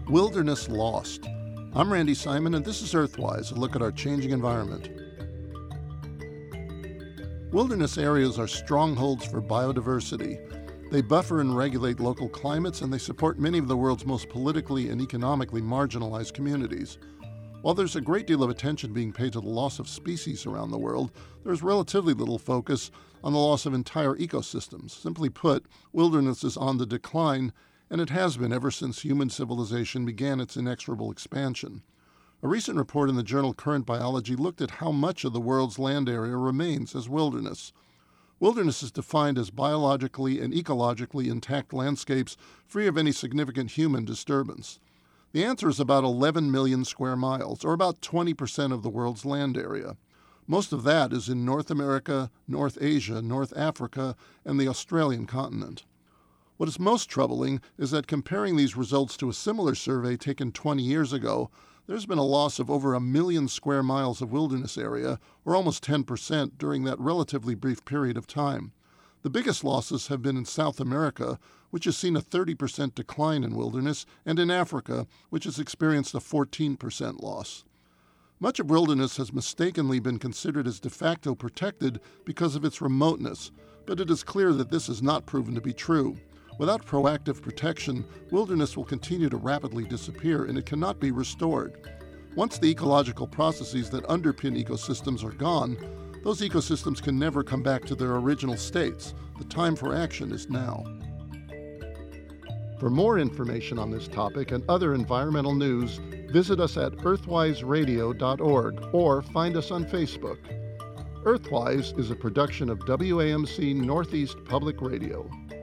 Wilderness Lost. I'm Randy Simon, and this is Earthwise, a look at our changing environment. Wilderness areas are strongholds for biodiversity. They buffer and regulate local climates, and they support many of the world's most politically and economically marginalized communities. While there's a great deal of attention being paid to the loss of species around the world, there's relatively little focus on the loss of entire ecosystems. Simply put, wilderness is on the decline, and it has been ever since human civilization began its inexorable expansion. A recent report in the journal Current Biology looked at how much of the world's land area remains as wilderness. Wilderness is defined as biologically and ecologically intact landscapes free of any significant human disturbance. The answer is about 11 million square miles, or about 20% of the world's land area. Most of that is in North America, North Asia, North Africa, and the Australian continent. What is most troubling is that comparing these results to a similar survey taken 20 years ago, there's been a loss of over 1 million square miles of wilderness area, or almost 10%, during that relatively brief period of time. The biggest losses have been in South America, which has seen a 30% decline in wilderness, and in Africa, which has experienced a 14% loss. Much of wilderness has mistakenly been considered as de facto protected because of its remoteness, but it is clear that this has not proven to be true. Without proactive protection, wilderness will continue to rapidly disappear, and it cannot be restored. Once the ecological processes that underpin ecosystems are gone, those ecosystems can never come back to their original states. The time for action is now. For more information on this topic and other environmental news, visit us at earthwiseradio.org or find us on Facebook. Earthwise is a production of WAMC Northeast Public Radio.